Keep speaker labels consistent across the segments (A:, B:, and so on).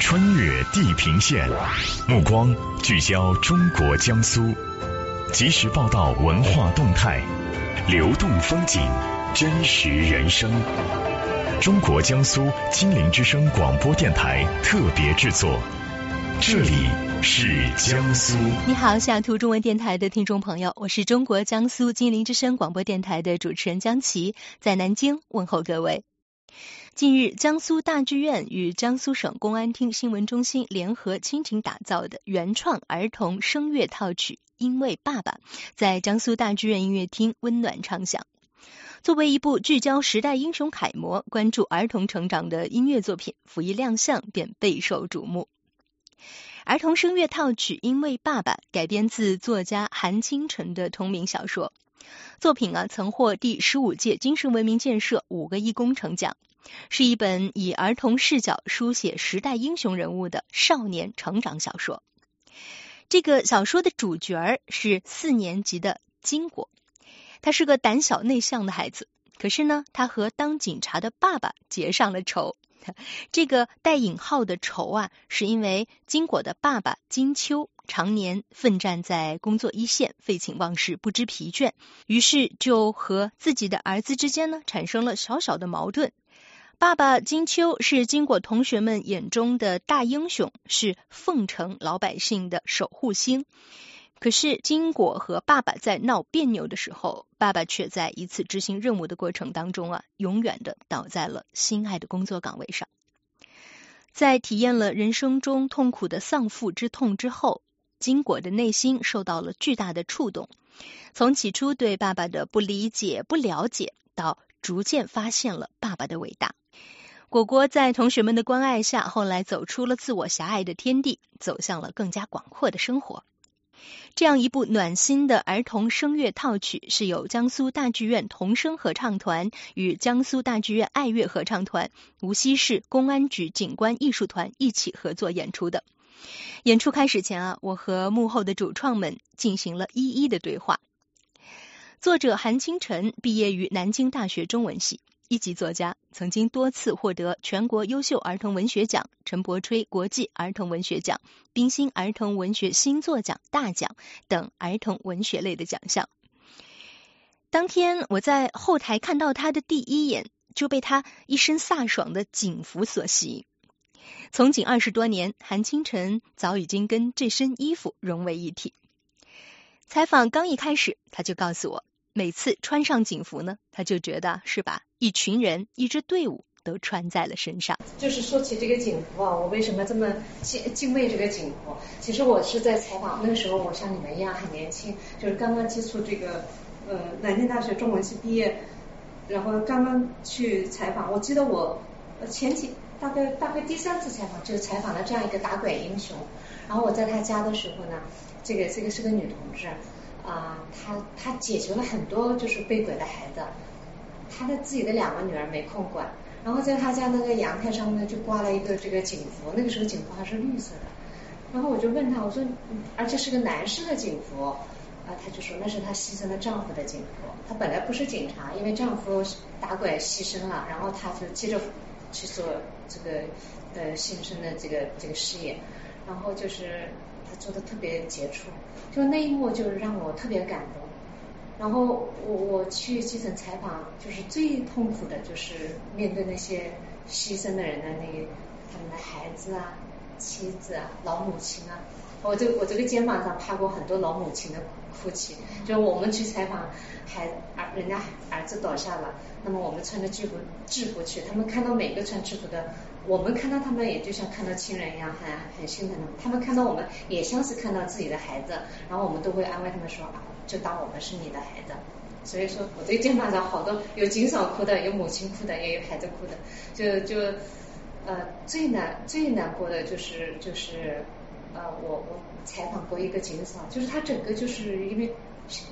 A: 穿越地平线，目光聚焦中国江苏，及时报道文化动态，流动风景，真实人生。中国江苏金陵之声广播电台特别制作，这里是江苏。
B: 你好，西雅图中文电台的听众朋友，我是中国江苏金陵之声广播电台的主持人江琪，在南京问候各位。近日，江苏大剧院与江苏省公安厅新闻中心联合倾情打造的原创儿童声乐套曲《因为爸爸》在江苏大剧院音乐厅温暖唱响。作为一部聚焦时代英雄楷模、关注儿童成长的音乐作品，甫一亮相便备受瞩目。儿童声乐套曲《因为爸爸》改编自作家韩清晨的同名小说。作品曾获第15届精神文明建设5个一工程奖，是一本以儿童视角书写时代英雄人物的少年成长小说。这个小说的主角是4年级的金果，他是个胆小内向的孩子，可是呢，他和当警察的爸爸结上了仇。这个带引号的仇是因为金果的爸爸金秋常年奋战在工作一线，废寝忘食，不知疲倦，于是就和自己的儿子之间产生了小小的矛盾。爸爸金秋是金果同学们眼中的大英雄，是凤城老百姓的守护星。可是金果和爸爸在闹别扭的时候，爸爸却在一次执行任务的过程当中永远的倒在了心爱的工作岗位上。在体验了人生中痛苦的丧父之痛之后，金果的内心受到了巨大的触动，从起初对爸爸的不理解、不了解，到逐渐发现了爸爸的伟大。果果在同学们的关爱下，后来走出了自我狭隘的天地，走向了更加广阔的生活。这样一部暖心的儿童声乐套曲是由江苏大剧院童声合唱团与江苏大剧院爱乐合唱团、无锡市公安局景观艺术团一起合作演出的。演出开始前我和幕后的主创们进行了一一的对话。作者韩清晨毕业于南京大学中文系，一级作家，曾经多次获得全国优秀儿童文学奖、陈伯吹国际儿童文学奖、冰心儿童文学新作奖大奖等儿童文学类的奖项。当天我在后台看到他的第一眼，就被他一身飒爽的警服所吸引。从警20多年，韩清晨早已经跟这身衣服融为一体。采访刚一开始，他就告诉我，每次穿上警服呢，他就觉得是把一群人、一支队伍都穿在了身上。
C: 就是说起这个警服我为什么这么敬畏这个警服？其实我是在采访，那个时候我像你们一样很年轻，就是刚刚接触这个南京大学中文系毕业，然后刚刚去采访。我记得我前几大概第3次采访，就是采访了这样一个打拐英雄。然后我在他家的时候呢，这个是个女同志。他解决了很多就是被拐的孩子，他的自己的2个女儿没空管，然后在他家那个阳台上面就挂了一个这个警服，那个时候警服还是绿色的，然后我就问他，我说而且是个男士的警服，他就说那是他牺牲了丈夫的警服，他本来不是警察，因为丈夫打拐牺牲了，然后他就接着去做这个新生的这个事业，然后就是他做的特别杰出，就那一幕就是让我特别感动。然后我去基层采访，就是最痛苦的就是面对那些牺牲的人的他们的孩子妻子老母亲我这个肩膀上趴过很多老母亲的哭泣，就是我们去采访人家儿子倒下了，那么我们穿着制服去，他们看到每个穿制服的，我们看到他们也就像看到亲人一样，很心疼他们，他们看到我们也像是看到自己的孩子，然后我们都会安慰他们说就当我们是你的孩子。所以说我这个肩膀上好多有警嫂哭的，有母亲哭的，也有孩子哭的，就最难过的就是我采访过一个警嫂，就是她整个就是因为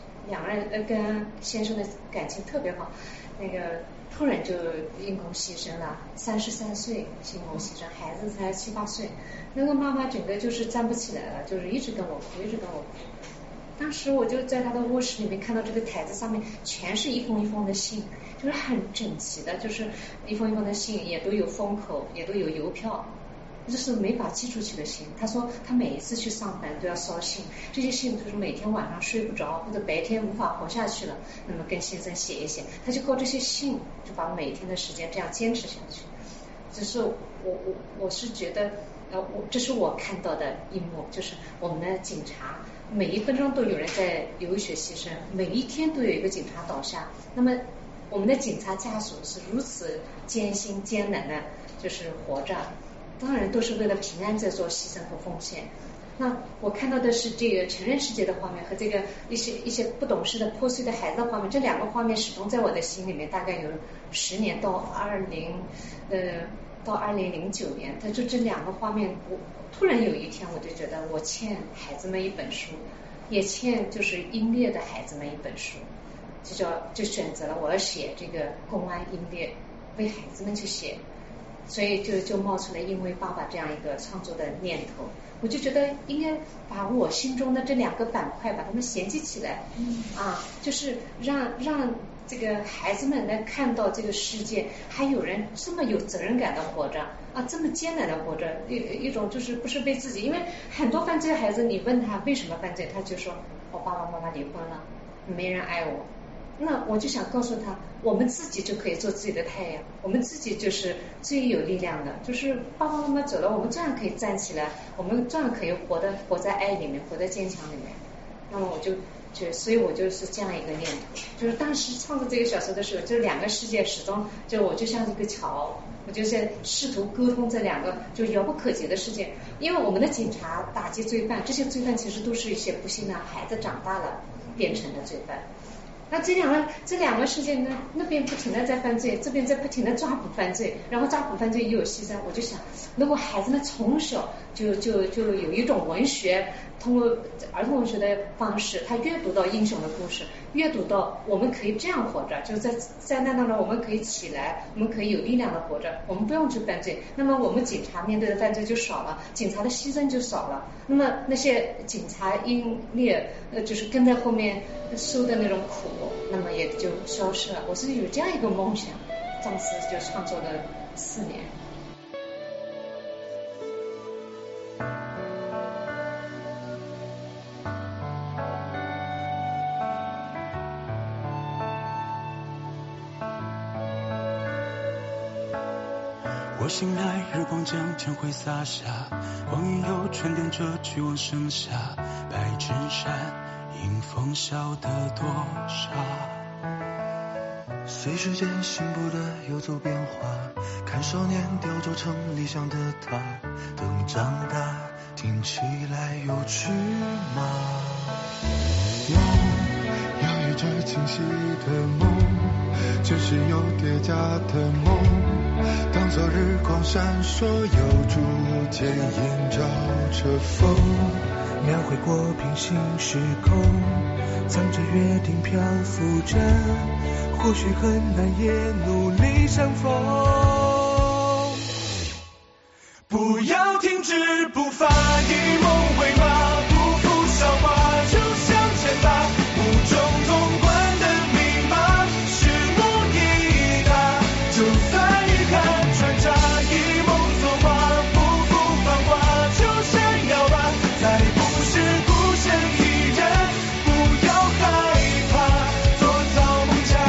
C: 2个人跟先生的感情特别好，那个突然就因公牺牲了，33岁因公牺牲，孩子才7、8岁，那个妈妈整个就是站不起来了，就是一直跟我哭。当时我就在他的卧室里面看到这个台子上面全是一封一封的信，就是很整齐的，就是一封一封的信，也都有封口，也都有邮票， 就是没法寄出去的信。他说他每一次去上班都要烧信，这些信就是每天晚上睡不着或者白天无法活下去了，那么跟先生写一写，他就靠这些信就把每天的时间这样坚持下去。这是我是觉得这是我看到的一幕，就是我们的警察每一分钟都有人在流血牺牲，每一天都有一个警察倒下。那么我们的警察家属是如此艰辛艰难的就是活着，当然都是为了平安在做牺牲和奉献。那我看到的是这个成人世界的画面和这个一些不懂事的破碎的孩子的画面，这两个画面始终在我的心里面，大概有10年到2009年，他就这两个画面，我突然有一天我就觉得我欠孩子们一本书，也欠就是英烈的孩子们一本书，就选择了我要写这个公安英烈，为孩子们去写，所以就冒出了因为爸爸这样一个创作的念头。我就觉得应该把我心中的这两个板块把它们衔接起来，就是让这个孩子们能看到这个世界还有人这么有责任感的活着这么艰难的活着，一种就是不是为自己，因为很多犯罪孩子你问他为什么犯罪，他就说我爸爸妈妈离婚了，没人爱我。那我就想告诉他，我们自己就可以做自己的太阳，我们自己就是最有力量的，就是爸爸妈妈走了，我们照样可以站起来，我们照样可以活在爱里面，活在坚强里面。那么所以我就是这样一个念头，就是当时创作这个小说的时候，这两个世界始终我就像一个桥，我就在试图沟通这两个就遥不可及的世界。因为我们的警察打击罪犯，这些罪犯其实都是一些不幸的孩子长大了变成的罪犯。那这两个世界呢，那边不停的在犯罪，这边在不停的抓捕犯罪，然后抓捕犯罪又有牺牲。我就想，如果孩子们从小就有一种文学，通过儿童文学的方式，他阅读到英雄的故事，阅读到我们可以这样活着，就是在灾难当中我们可以起来，我们可以有力量的活着，我们不用去犯罪，那么我们警察面对的犯罪就少了，警察的牺牲就少了，那么那些警察英烈就是跟在后面受的那种苦，那么也就消失了。我是有这样一个梦想，当时就创作了4年。
D: 我醒来，日光将天灰洒下，光影有沉淀着去往盛夏，白衬衫迎风笑得多傻。
E: 随时间醒步的游走变化，看少年雕琢成理想的他，等长大听起来有趣吗？梦摇曳着清晰的梦，真实又叠加的梦，当昨日光闪烁又逐渐映照着风，描绘过平行时空，藏着约定漂浮着，或许很难也努力相逢。不要停止步伐，以梦为马，不负韶华就向前吧，无中通关的密码，拭目以待，就算遗憾穿插，以梦作画，不负繁华就闪耀吧，再不是孤身一人，不要害怕做造梦家。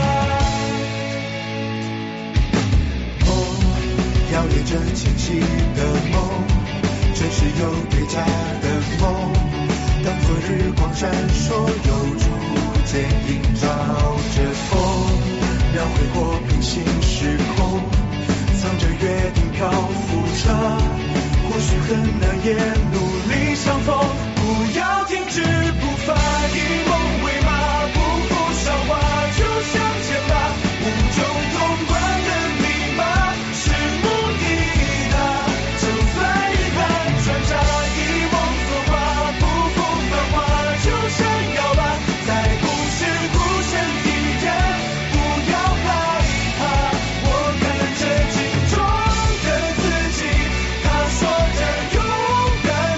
E: 梦摇曳着清晰的梦，真实又叠加的梦，当作日光闪烁又逐渐映照着风，描绘过平行时空，藏着约定漂浮着，或许很难也努力相逢。不要停止步伐，以梦为马，不负韶华就向前吧，无中通关的密码，拭目以待，就算遗憾穿插，以梦作画，不负繁华就闪耀吧，再不是孤身一人，不要害怕，我看着镜中的自己，他说着勇敢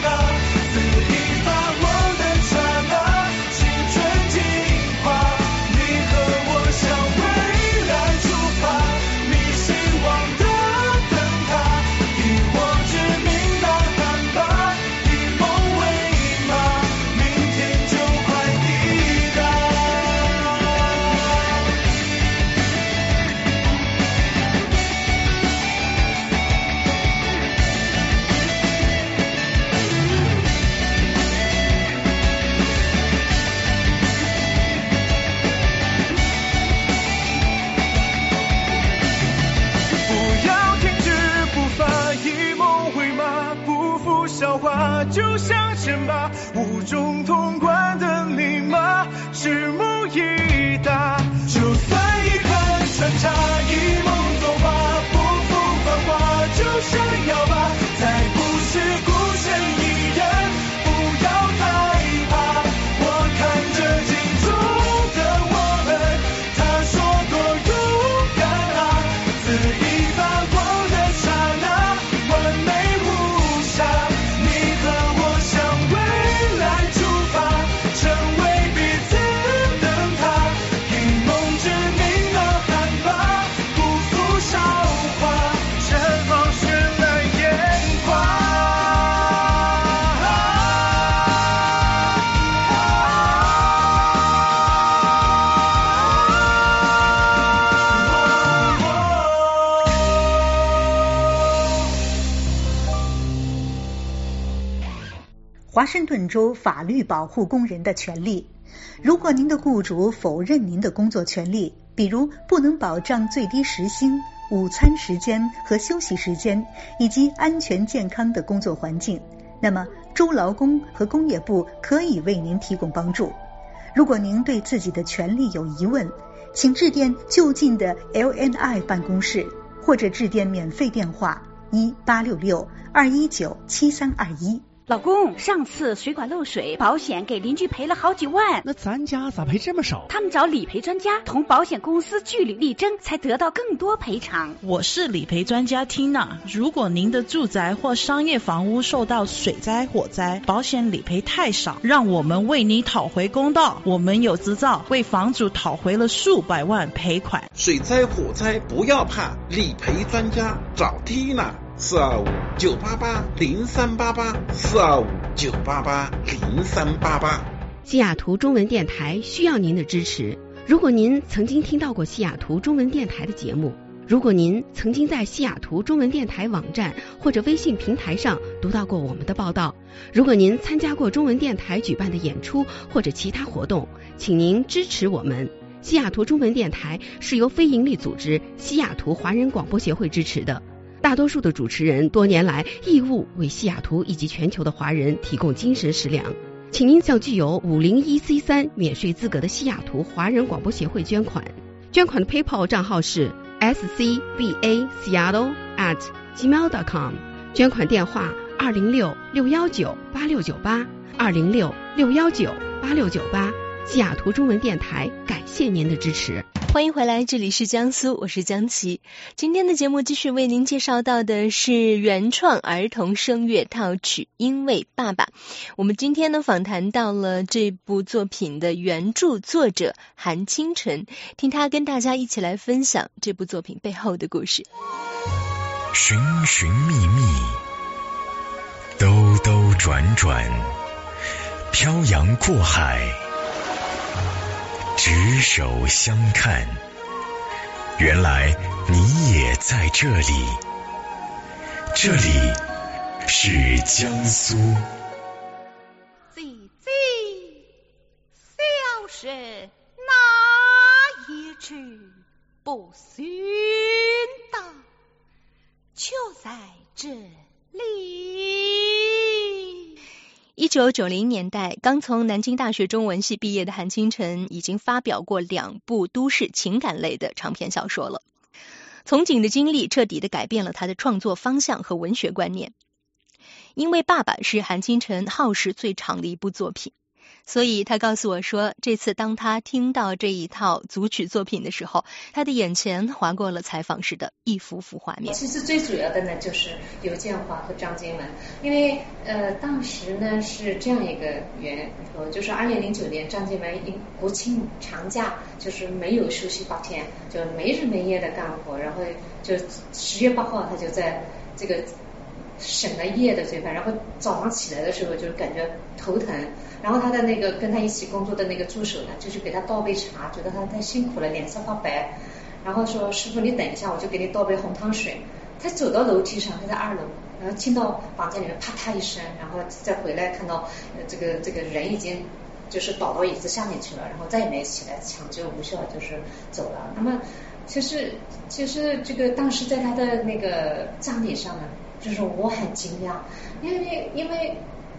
E: 话，就像称霸五种通关的密码，拭目以待。就算遗憾穿插，一梦走吧，不负繁华，就想要吧，再不是孤身一人，不要害怕。我看着镜中的我们，他说多勇敢啊，恣意发光的刹那，完美无瑕。你和我向未来出发，成为彼此灯塔，以梦之名呐喊吧，不负韶华，绽放绚烂眼光。
F: 华盛顿州法律保护工人的权利。如果您的雇主否认您的工作权利，比如不能保障最低时薪、午餐时间和休息时间，以及安全健康的工作环境，那么州劳工和工业部可以为您提供帮助。如果您对自己的权利有疑问，请致电就近的 LNI 办公室，或者致电免费电话1866-219-7321。
G: 老公，上次水管漏水，保险给邻居赔了好几万。
H: 那咱家咋赔这么少？
G: 他们找理赔专家，同保险公司据理力争，才得到更多赔偿。
I: 我是理赔专家 Tina。如果您的住宅或商业房屋受到水灾、火灾，保险理赔太少，让我们为你讨回公道。我们有执照，为房主讨回了数百万赔款。
J: 水灾、火灾不要怕，理赔专家找 Tina。425-9888，425-988-0388。
K: 西雅图中文电台需要您的支持。如果您曾经听到过西雅图中文电台的节目，如果您曾经在西雅图中文电台网站或者微信平台上读到过我们的报道，如果您参加过中文电台举办的演出或者其他活动，请您支持我们。西雅图中文电台是由非营利组织西雅图华人广播协会支持的，大多数的主持人多年来义务为西雅图以及全球的华人提供精神食粮。请您向具有501C3免税资格的西雅图华人广播协会捐款。捐款的 PayPal 账号是 scbaseattle@gmail.com， 捐款电话206-619-8698 206-619-8698。西雅图中文电台感谢您的支持。
B: 欢迎回来，这里是江苏，我是江琪。今天的节目继续为您介绍到的是原创儿童声乐套曲《因为爸爸》。我们今天呢访谈到了这部作品的原著作者韩清晨，听他跟大家一起来分享这部作品背后的故事。
A: 寻寻觅觅，兜兜转转，漂洋过海，执手相看，原来你也在这里。这里是江苏。
L: 姐姐，小事哪一去不寻的，就在这里。
B: 1990年代，刚从南京大学中文系毕业的韩清晨已经发表过2部都市情感类的长篇小说了。从警的经历彻底地改变了他的创作方向和文学观念。因为爸爸是韩清晨耗时最长的一部作品，所以他告诉我说，这次当他听到这一套组曲作品的时候，他的眼前划过了采访时的一幅幅画面。
C: 其实最主要的呢就是尤建华和张金文，因为当时呢是这样一个缘由，就是2009年张金文因国庆长假就是没有休息8天，就没日没夜的干活，然后就10月8号他就在这个审了夜的罪犯，然后早上起来的时候就感觉头疼，然后他的那个跟他一起工作的那个助手呢，就去给他倒杯茶，觉得他太辛苦了，脸色发白，然后说师傅你等一下，我就给你倒杯红糖水。他走到楼梯上，他在2楼，然后听到房间里面啪嗒一声，然后再回来看到这个人已经就是倒到椅子下面去了，然后再也没起来，抢救无效就是走了。那么其实这个当时在他的那个葬礼上呢，就是我很惊讶，因为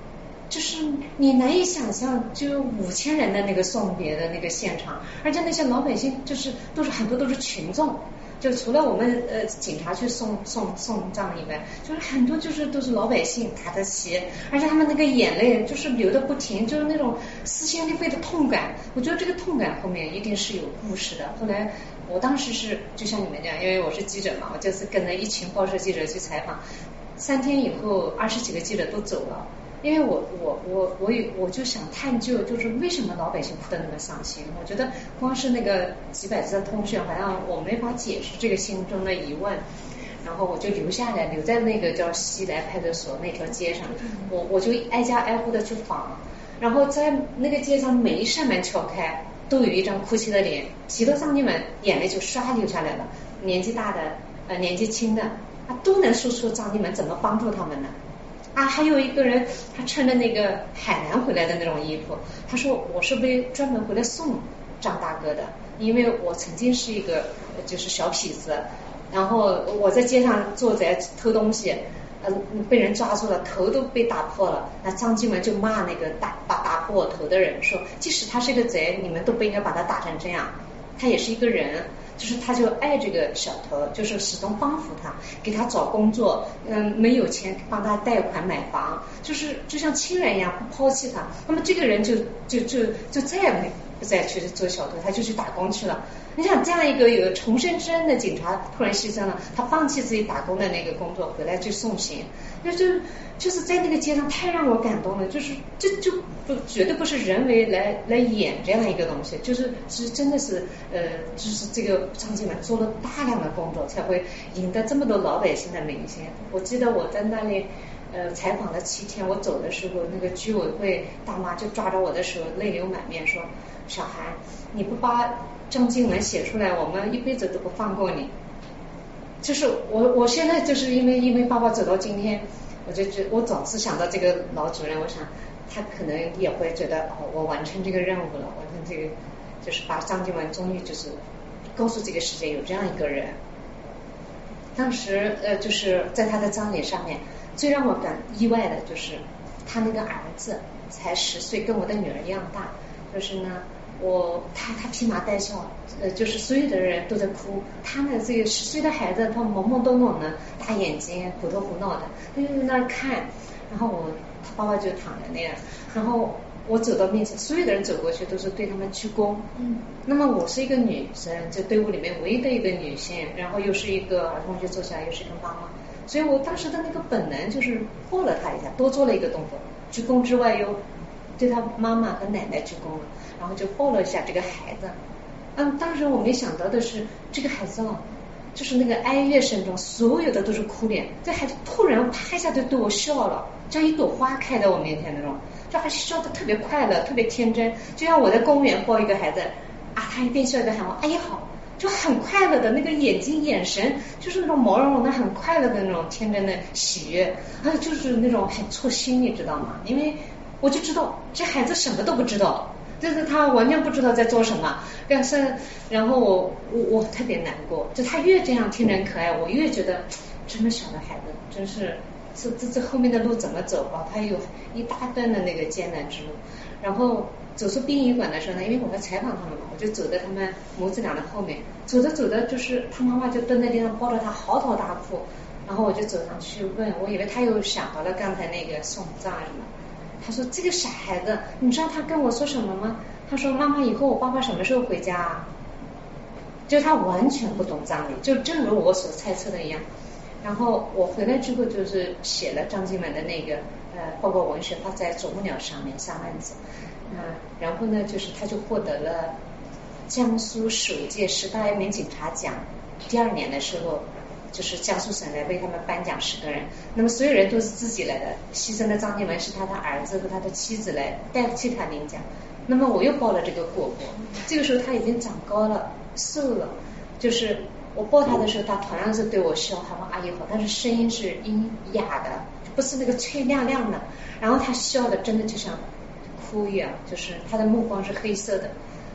C: 就是你难以想象，就5000人的那个送别的那个现场，而且那些老百姓就是很多都是群众。就除了我们警察去送葬以外，就是很多都是老百姓打的旗，而且他们那个眼泪就是流的不停，就是那种撕心裂肺的痛感。我觉得这个痛感后面一定是有故事的。后来我当时是就像你们这样，因为我是记者嘛，我就是跟着一群报社记者去采访，3天以后20几个记者都走了。因为我就想探究，就是为什么老百姓哭得那么伤心。我觉得光是那个几百字的通讯，好像我没法解释这个心中的疑问。然后我就留在那个叫西来派出所那条街上，我就挨家挨户的去访，然后在那个街上每一扇门敲开，都有一张哭泣的脸，许多藏经们眼泪就唰流下来了，年纪大的年纪轻的都能说出藏经们怎么帮助他们的。还有一个人，他穿着那个海南回来的那种衣服，他说我是专门回来送张大哥的，因为我曾经是一个就是小痞子，然后我在街上做贼偷东西，被人抓住了，头都被打破了。那张经文就骂那个打破我头的人说，即使他是个贼，你们都不应该把他打成这样，他也是一个人。就是他就爱这个小头，就是始终帮扶他，给他找工作，没有钱帮他贷款买房，就像亲人一样不抛弃他。那么这个人就再也不再去做小偷，他就去打工去了。你想这样一个有重生之恩的警察突然牺牲了，他放弃自己打工的那个工作回来去送行，就是在那个街上太让我感动了。就是这就绝对不是人为来演这样一个东西，就是真的是就是这个张经文做了大量的工作才会赢得这么多老百姓的民心。我记得我在那里采访了7天，我走的时候那个居委会大妈就抓着我的手泪流满面说，小韩你不把张经文写出来，我们一辈子都不放过你。就是我现在就是因为爸爸走到今天，我总是想到这个老主任，我想他可能也会觉得我完成这个任务了，完成这个就是把张经文终于就是告诉这个世界有这样一个人。当时就是在他的葬礼上面，最让我意外的就是他那个儿子才10岁，跟我的女儿一样大，就是呢他披麻戴孝，就是所有的人都在哭，他呢这个10岁的孩子他懵懵懂懂的，大眼睛虎头虎脑的，他就在那儿看，然后他爸爸就躺在那样，然后我走到面前，所有的人走过去都是对他们鞠躬。那么我是一个女生，这队伍里面唯一的一个女性，然后又是一个儿童就坐下来，又是一个妈妈，所以我当时的那个本能就是抱了他一下，多做了一个动作，鞠躬之外又对他妈妈和奶奶鞠躬了，然后就抱了一下这个孩子。当时我没想到的是，这个孩子就是那个哀乐声中所有的都是哭脸，这孩子突然啪一下就对我笑了，像一朵花开在我面前那种，这还笑得特别快乐，特别天真，就像我在公园抱一个孩子他一边笑一边喊我阿姨好，就很快乐的那个眼神就是那种毛茸茸的很快乐的那种天真的喜悦，就是那种很戳心，你知道吗？因为我就知道这孩子什么都不知道，就是他完全不知道在做什么，但是然后我特别难过，就他越这样天真可爱，我越觉得这么小的孩子真是这后面的路怎么走啊？他有一大段的那个艰难之路。然后走出殡仪馆的时候呢，因为我在采访他们嘛，我就走在他们母子俩的后面，走着就是他妈妈就蹲在地上抱着他嚎啕大哭，然后我就走上去问，我以为他又想到了刚才那个送葬什么，他说这个傻孩子，你知道他跟我说什么吗？他说妈妈以后我爸爸什么时候回家啊？就他完全不懂葬礼，就正如我所猜测的一样。然后我回来之后就是写了张经文的那个报告文学发在啄木鸟上面下万字，然后呢就是他就获得了江苏首届10大爱民警察奖，第2年的时候就是江苏省来为他们颁奖10个人，那么所有人都是自己来的，牺牲的张经文是他的儿子和他的妻子来代替他领奖。那么我又报了这个过过，这个时候他已经长高了瘦了，就是我抱他的时候他同样是对我笑喊我阿姨好，但是声音是阴哑的，不是那个脆亮亮的，然后他笑的真的就像哭一样，就是他的目光是黑色的，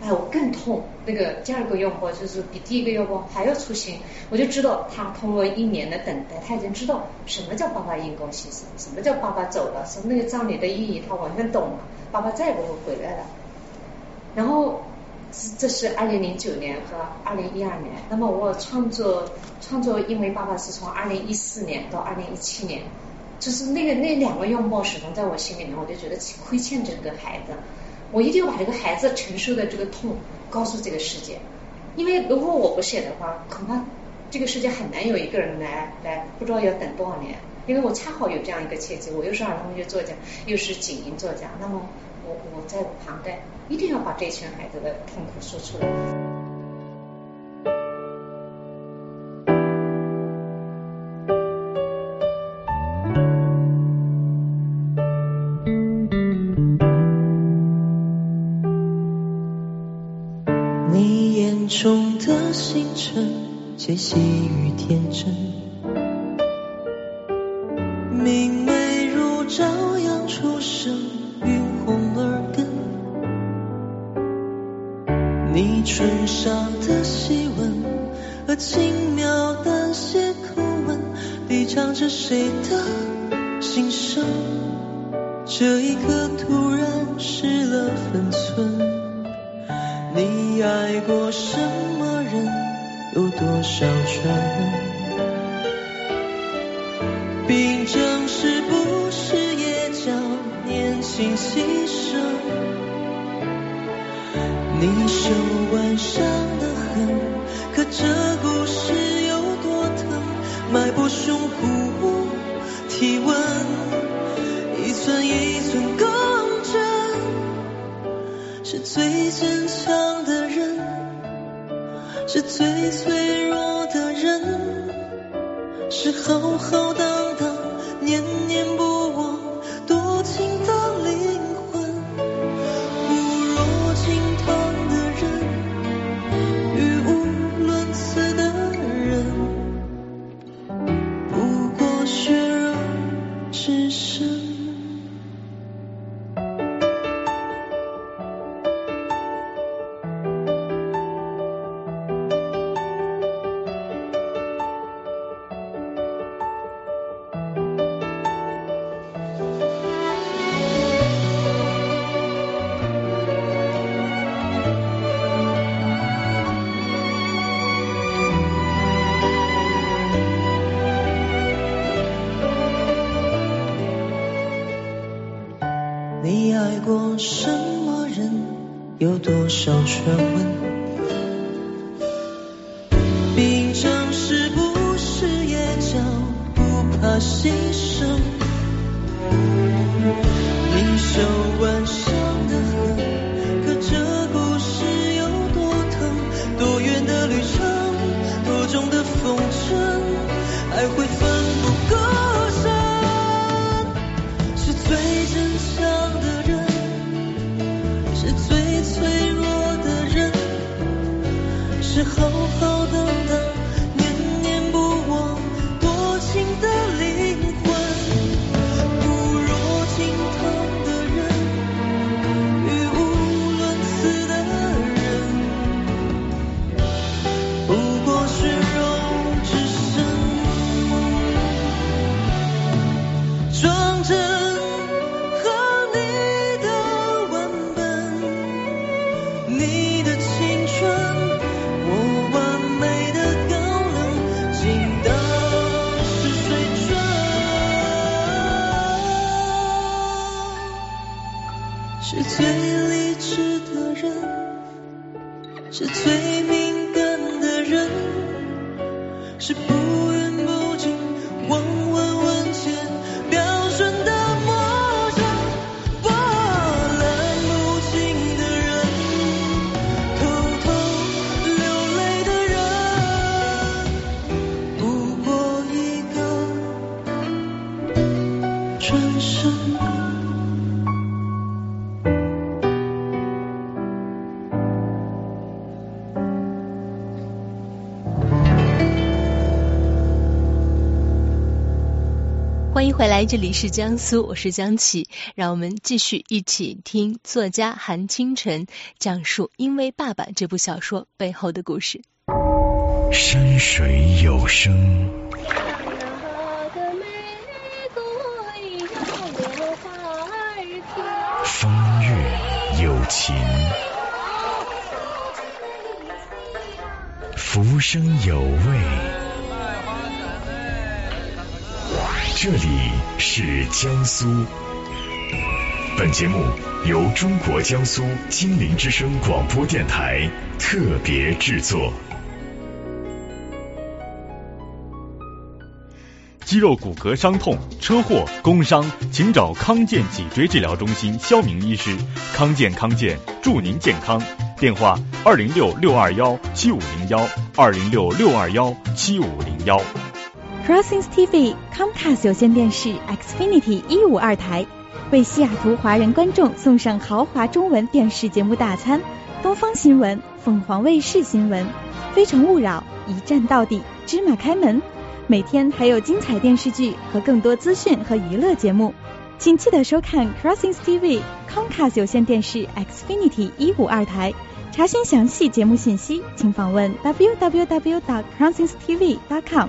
C: 我更痛。那个第二个拥抱就是比第一个拥抱还要粗心，我就知道他通过1年的等待，他已经知道什么叫爸爸因公牺牲，什么叫爸爸走了，什么那个葬礼的意义，他完全懂了，爸爸再也不会回来了。然后这是2009年和2012年，那么我创作因为爸爸是从2014年到2017年，就是那2个拥抱始终在我心里面，我就觉得亏欠这个孩子，我一定要把这个孩子承受的这个痛告诉这个世界，因为如果我不写的话，恐怕这个世界很难有一个人来不知道要等多少年。因为我恰好有这样一个契机，我又是儿童文学作家，又是景音作家，那么我在旁代一定要把这群孩子的痛苦说出来。
M: 你眼中的星辰皆细雨天真，明媚如朝阳初升，晕红耳根。你唇上的细吻和轻描淡写口吻，低唱着谁的心声。这一刻突然失了分寸。你爱过什么人？有多少传闻？病症是不是也叫年轻牺牲？你手腕上的痕，可这故事有多疼？脉搏胸脯体温，一寸一寸共振，是最坚强的人，是最脆弱的人，是浩浩荡荡念念不忘多情的灵魂。固若金汤的人，语无伦次的人，不过血肉之身。你爱过什么人？有多少传闻？病症是不是也叫不怕牺牲？你手腕上的痕，可这故事有多疼？多远的旅程，多重的风尘，还会奋不顾身。是最坚强的人，是最脆弱的人，是浩浩荡荡念念不忘多情的灵魂。固若金汤的人，语无伦次的人，不过血肉之身。装真和你的文本，你的青春，我完美的高冷，尽当是水准。是最理智的人，是最敏感的人，是不远不近，望闻问切，标准的模样，波澜不惊的人，偷偷流泪的人，不过一个转身。
B: 欢迎迎回来，这里是江苏，我是江琪，让我们继续一起听作家韩清晨讲述《因为爸爸》这部小说背后的故事。
A: 山水有声，风月有情，浮生有味。这里是江苏。本节目由中国江苏金陵之声广播电台特别制作。
N: 肌肉骨骼伤痛、车祸、工伤，请找康健脊椎治疗中心肖明医师。康健祝您健康。电话206-621-7501，206-621-7501。
O: Crossings TV Comcast 有线电视 Xfinity 152台为西雅图华人观众送上豪华中文电视节目大餐，东方新闻、凤凰卫视新闻、非诚勿扰、一站到底、芝麻开门，每天还有精彩电视剧和更多资讯和娱乐节目，请记得收看 Crossings TV Comcast 有线电视 Xfinity 152台。查询详细节目信息，请访问 www.crossingstv.com。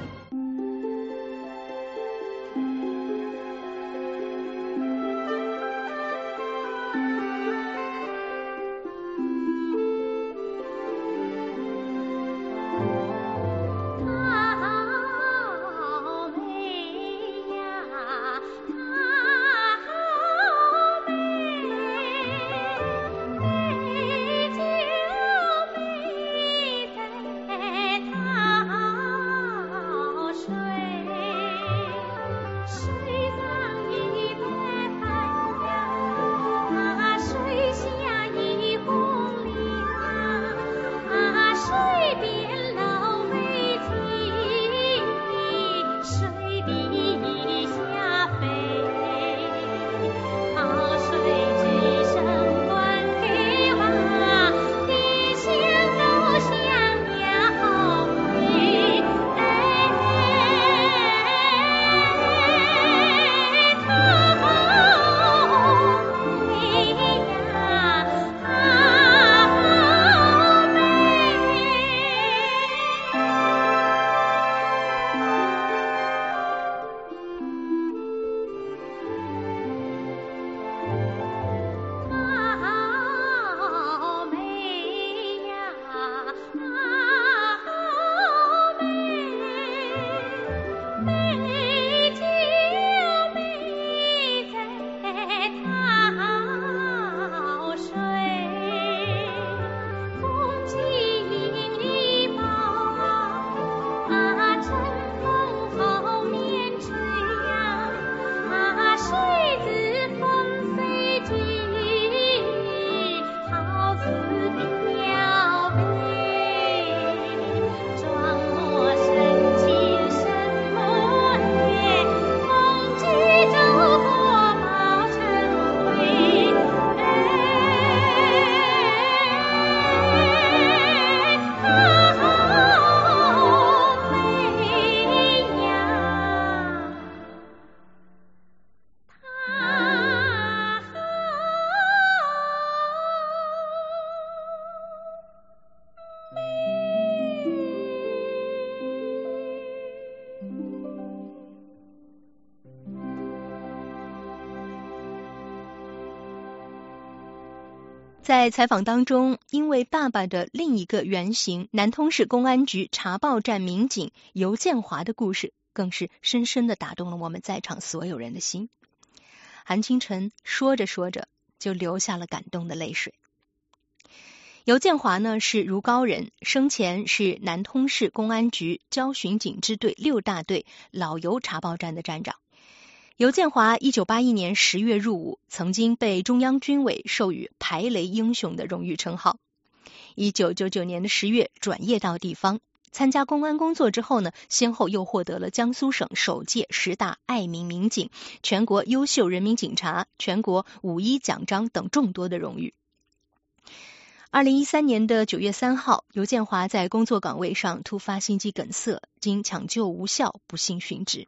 B: 在采访当中，因为爸爸的另一个原型南通市公安局茶报站民警尤建华的故事，更是深深地打动了我们在场所有人的心。韩清晨说着说着就流下了感动的泪水。尤建华呢是如皋人，生前是南通市公安局交巡警支队6大队老尤茶报站的站长。尤建华1981年10月入伍，曾经被中央军委授予排雷英雄的荣誉称号。1999年的10月转业到地方，参加公安工作之后呢，先后又获得了江苏省首届10大爱民民警、全国优秀人民警察、全国5·1奖章等众多的荣誉。2013年的9月3号，尤建华在工作岗位上突发心肌梗塞，经抢救无效不幸殉职。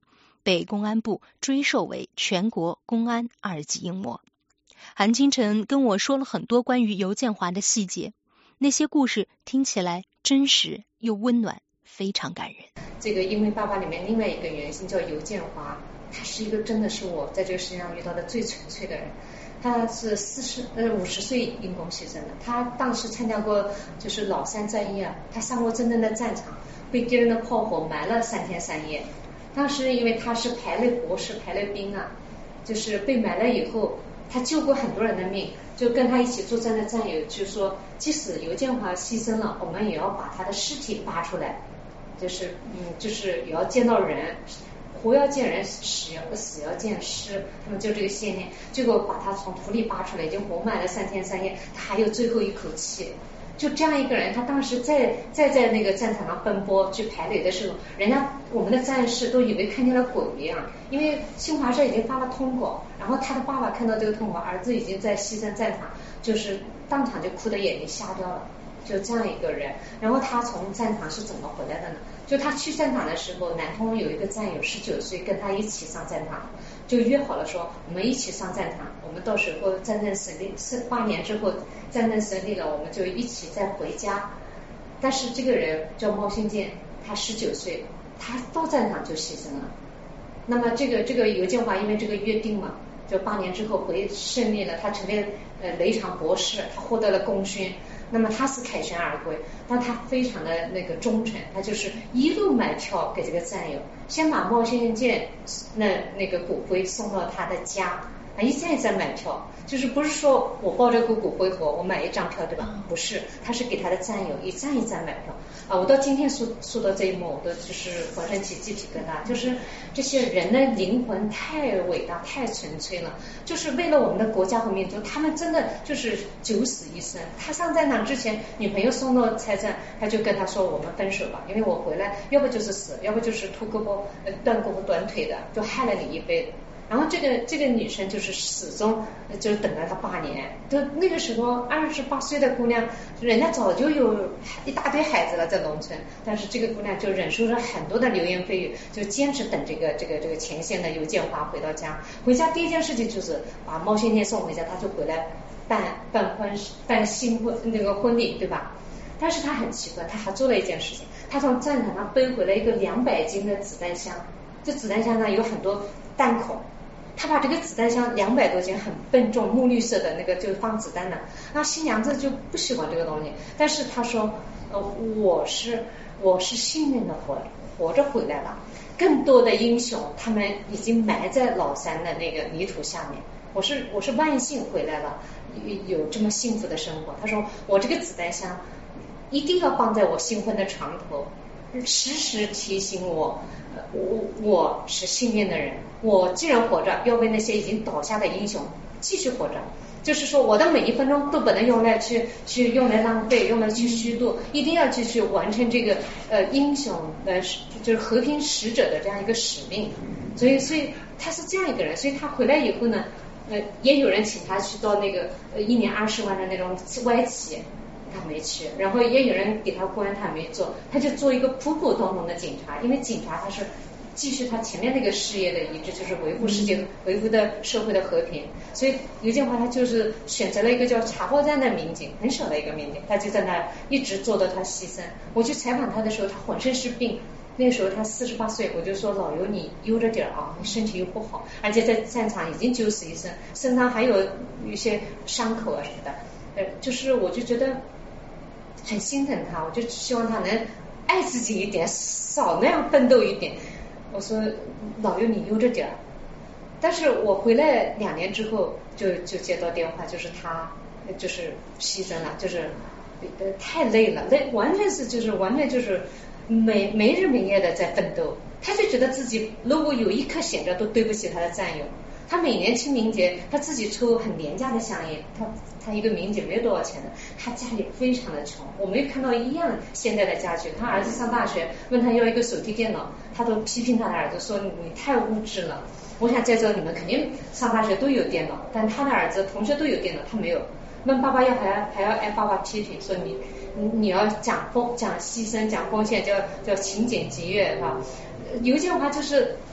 B: 被公安部追授为全国公安2级英模。韩清晨跟我说了很多关于尤建华的细节，那些故事听起来真实又温暖，非常感人。
C: 这个《因为爸爸》里面另外一个原型叫尤建华，他是一个真的是我在这个世界上遇到的最纯粹的人。他是50岁因公牺牲的，他当时参加过就是老三战役啊，他上过真正的战场，被敌人的炮火埋了3天3夜。当时因为他是排类博士排类兵啊，就是被埋了以后，他救过很多人的命，就跟他一起作战的战友就说，即使尤建华牺牲了，我们也要把他的尸体扒出来，就是也要见到人，活要见人，死要见尸，他们就这个信念，结果把他从土里扒出来，已经活埋了3天3夜，他还有最后一口气。就这样一个人，他当时在那个战场上奔波去排雷的时候，我们的战士都以为看见了鬼一样，因为新华社已经发了通稿，然后他的爸爸看到这个通稿，儿子已经在牺牲战场，就是当场就哭得眼睛瞎掉了。就这样一个人，然后他从战场是怎么回来的呢？就他去战场的时候，南通有一个战友19岁跟他一起上战场，就约好了说我们一起上战场，我们到时候战争胜利8年之后战争胜利了，我们就一起再回家。但是这个人叫毛新建，他19岁，他到战场就牺牲了。那么这个尤建华因为这个约定嘛，就8年之后胜利了，他成为雷场博士，他获得了功勋。那么他是凯旋而归，但他非常的那个忠诚，他就是一路买票给这个战友，先把毛新建那个骨灰送到他的家，一站一站买票，就是不是说我抱着个骨灰盒我买一张票对吧？不是，他是给他的战友一站一站买票啊！我到今天说到这一幕，我都就是浑身起鸡皮疙瘩，就是这些人的灵魂太伟大太纯粹了，就是为了我们的国家和民族，他们真的就是九死一生。他上战场之前，女朋友送到财产，他就跟他说我们分手吧，因为我回来要不就是死，要不就是秃胳膊断胳膊断腿的，就害了你一辈子。然后这个女生就是始终就是等了他8年，就那个时候28岁的姑娘，人家早就有一大堆孩子了在农村，但是这个姑娘就忍受着很多的流言蜚语，就坚持等这个前线的尤建华回到家。回家第一件事情就是把毛新建送回家，他就回来办新婚那个婚礼对吧？但是他很奇怪，他还做了一件事情，他从战场上背回了一个200斤的子弹箱，这子弹箱上有很多弹孔。他把这个子弹箱200多斤很笨重木绿色的那个就是放子弹的，那新娘子就不喜欢这个东西，但是他说我是幸运的活着回来了，更多的英雄他们已经埋在老三的那个泥土下面，我是万幸回来了，有这么幸福的生活。他说我这个子弹箱一定要放在我新婚的床头，时时提醒我是幸运的人，我既然活着，要为那些已经倒下的英雄继续活着。就是说我的每一分钟都不能用来去用来浪费，用来去虚度，一定要继续完成这个英雄就是和平使者的这样一个使命。所以他是这样一个人，所以他回来以后呢，也有人请他去到那个1年20万的那种歪企，他没去，然后也有人给他官，他没做，他就做一个普普通通的警察，因为警察他是继续他前面那个事业的一致，就是维护世界维护的社会的和平。所以尤建华他就是选择了一个叫茶包站的民警，很少的一个民警，他就在那一直做到他牺牲。我去采访他的时候，他浑身是病，那时候他48岁，我就说老尤你悠着点啊，你身体又不好，而且在战场已经九死一生，身上还有一些伤口啊什么的，就是我就觉得很心疼他，我就希望他能爱自己一点，少那样奋斗一点。我说老尤你悠着点。但是我回来2年之后就接到电话，就是他就是牺牲了，就是太累了，完全就是没日没夜的在奋斗。他就觉得自己如果有一刻闲着都对不起他的战友。他每年清明节他自己抽很廉价的香烟，他一个民警没有多少钱的，他家里非常的穷，我没有看到一样现代的家具。他儿子上大学问他要一个手提电脑，他都批评他的儿子说你太物质了。我想在座你们肯定上大学都有电脑，但他的儿子同学都有电脑，他没有。问爸爸要还要挨爸爸批评，说你要讲牺牲讲奉献，叫勤俭节约是吧？尤建华就是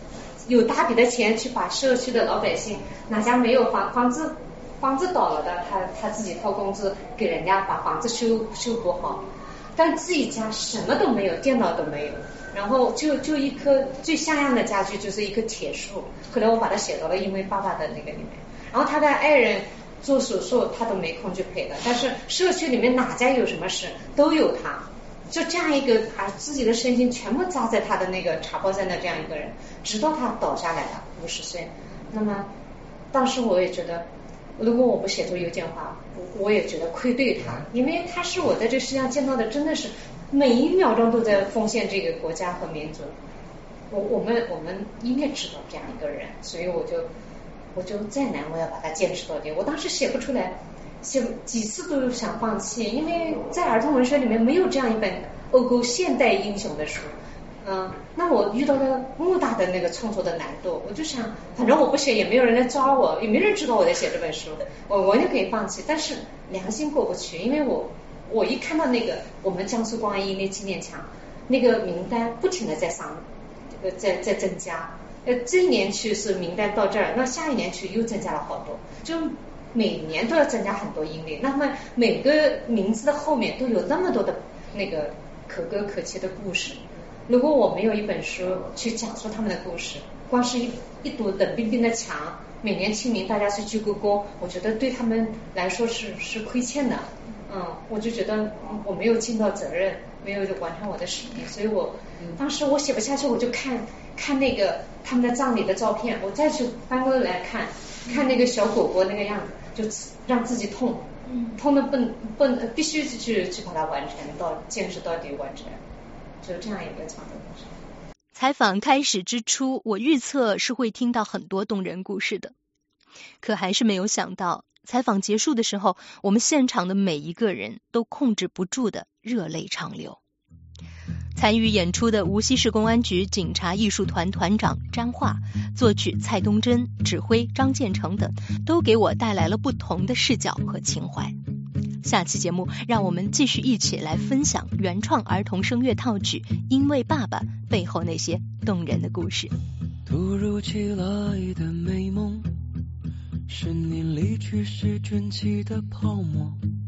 C: 有大笔的钱去把社区的老百姓哪家没有房子倒了的，他自己掏工资给人家把房子修补好，但自己家什么都没有，电脑都没有，然后就一棵最像样的家具就是一棵铁树，后来我把它写到了因为爸爸的那个里面。然后他的爱人做手术他都没空去陪的，但是社区里面哪家有什么事都有他，就这样一个把自己的身心全部扎在他的那个茶包山的这样一个人，直到他倒下来了50岁。那么当时我也觉得，如果我不写出邮件话，我也觉得愧对他，因为他是我在这世界上见到的真的是每一秒钟都在奉献这个国家和民族。我们应该知道这样一个人，所以我就再难我要把它坚持到底。我当时写不出来，写几次都想放弃，因为在儿童文学里面没有这样一本欧洲现代英雄的书。那我遇到了莫大的那个创作的难度，我就想反正我不写也没有人来抓我，也没人知道我在写这本书，我完全可以放弃，但是良心过不去，因为我一看到那个我们江苏公安医那纪念墙那个名单不停的在上在增加，这一年去是名单到这儿，那下一年去又增加了好多，就每年都要增加很多英里，那么每个名字的后面都有那么多的那个可歌可泣的故事。如果我没有一本书去讲述他们的故事，光是一堵冷冰冰的墙，每年清明大家去鞠个躬，我觉得对他们来说是亏欠的。我就觉得我没有尽到责任，没有完成我的使命，所以我当时我写不下去，我就看那个他们的葬礼的照片，我再去翻过来看那个小狗狗那个样子，就让自己痛的必须去把它完成，坚持到底完成，就这样一个创作过程。
B: 采访开始之初，我预测是会听到很多动人故事的，可还是没有想到采访结束的时候，我们现场的每一个人都控制不住的热泪长流。参与演出的无锡市公安局警察艺术团团长詹化，作曲蔡东真，指挥张建成等，都给我带来了不同的视角和情怀。下期节目，让我们继续一起来分享原创儿童声乐套曲《因为爸爸》背后那些动人的故事。
M: 突如其来的美梦，是你离去时卷起的泡沫，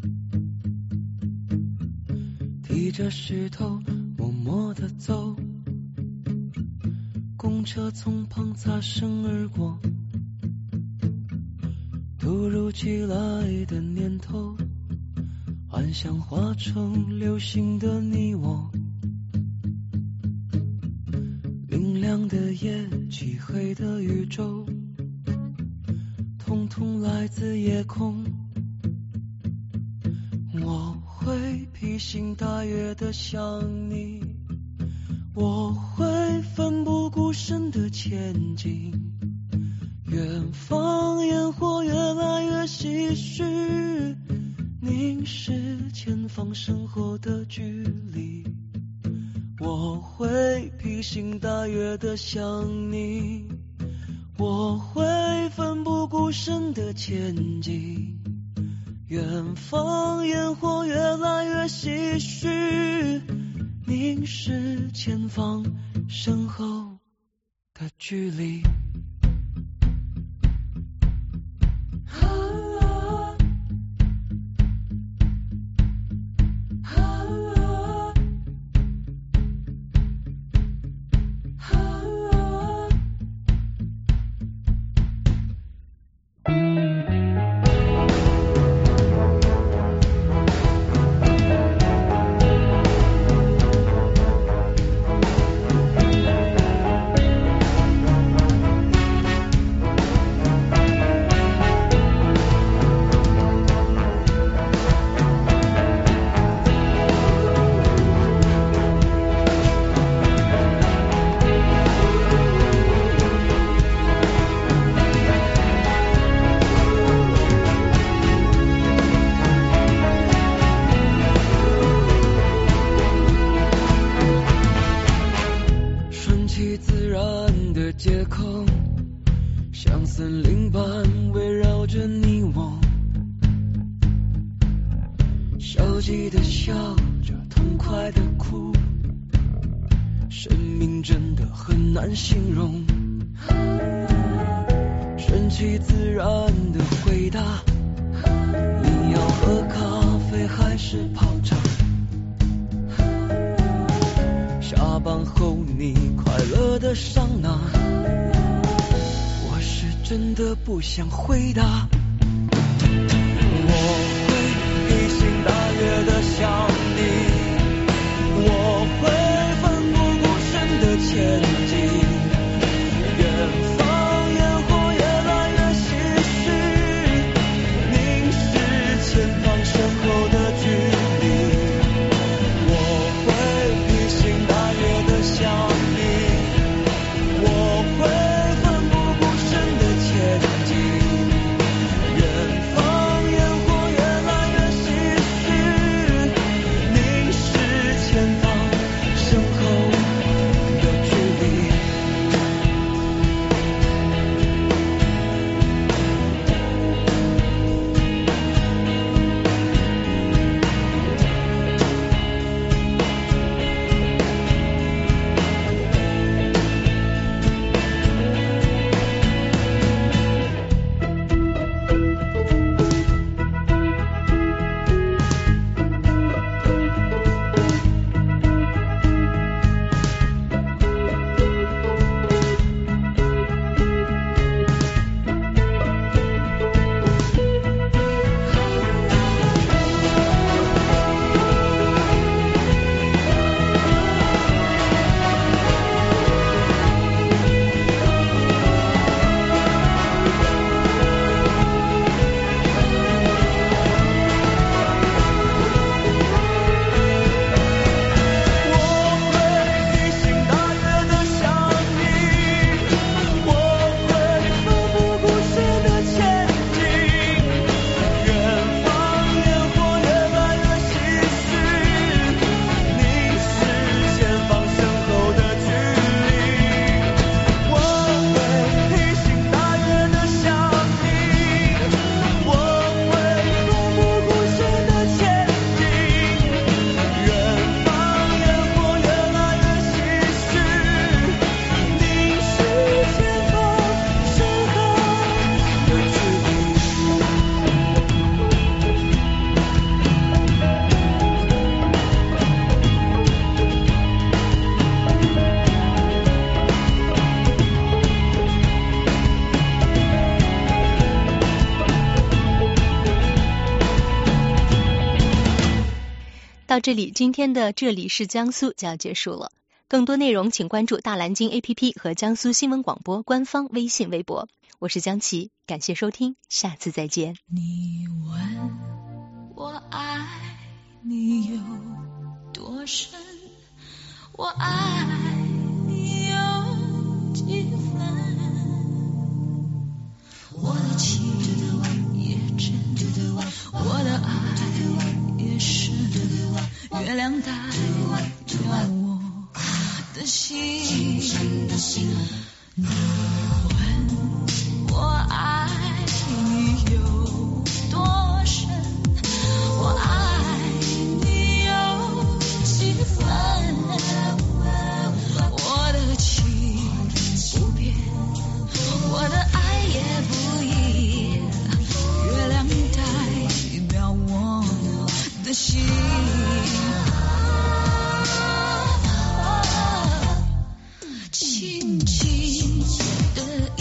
M: 提着石头默默地走，公车从旁擦身而过，突如其来的念头，幻想化成流星的你我，明亮的夜，漆黑的宇宙，统统来自夜空。我会披星戴月的想你，我会奋不顾身的前进，远方烟火越来越唏嘘，凝视前方身后的距离。我会披星戴月的想你，我会奋不顾身的前进，远方烟火越来越唏嘘，凝视前方身后的距离。形容其自然的回答，你要喝咖啡还是泡茶？下班后你快乐的桑拿，我是真的不想回答。我会披星戴月的想你，我会奋不顾身的前进，远方烟火越来越唏嘘，凝视前方身后的距离。我会披星戴月的想你，我会奋不顾身的前进，远方烟火越来越唏嘘，凝视前方身后的距离。
B: 到这里，今天的这里是江苏就要结束了。更多内容请关注大蓝鲸 APP 和江苏新闻广播官方微信微博。我是江琪，感谢收听，下次再见。
P: 你问我爱你有多深，我爱你有几分，我的情也真，我的爱也深，月亮代表我的心。你问我爱你有多深，我爱你有几分，我的情不变，我的爱也不移，月亮代表我的心。轻轻的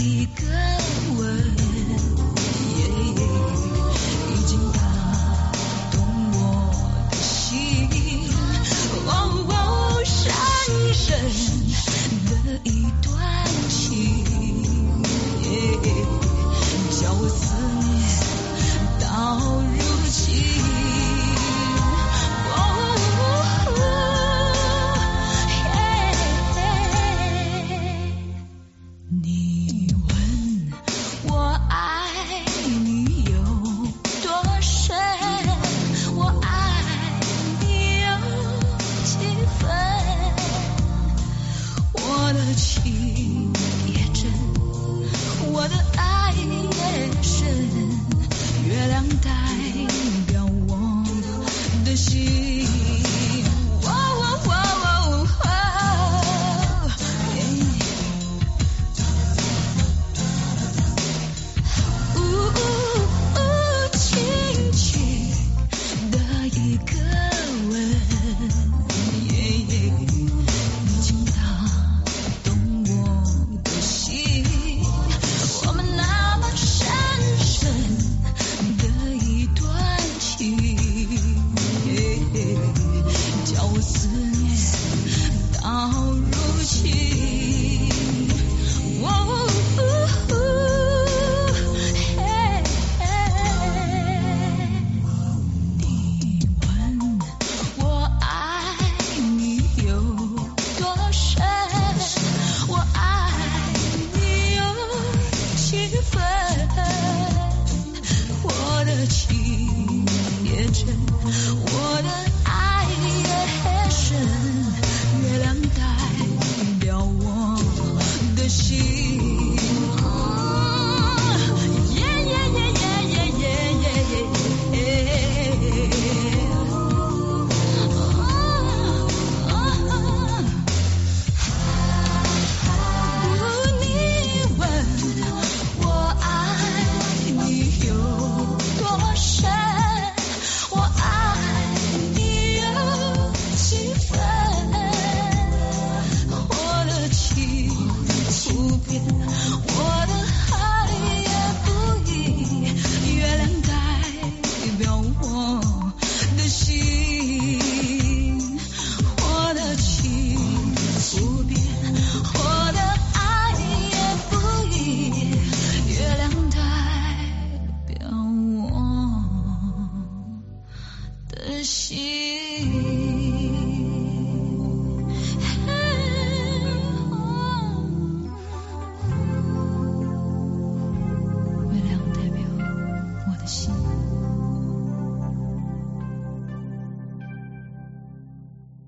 P: 月亮代表我的心。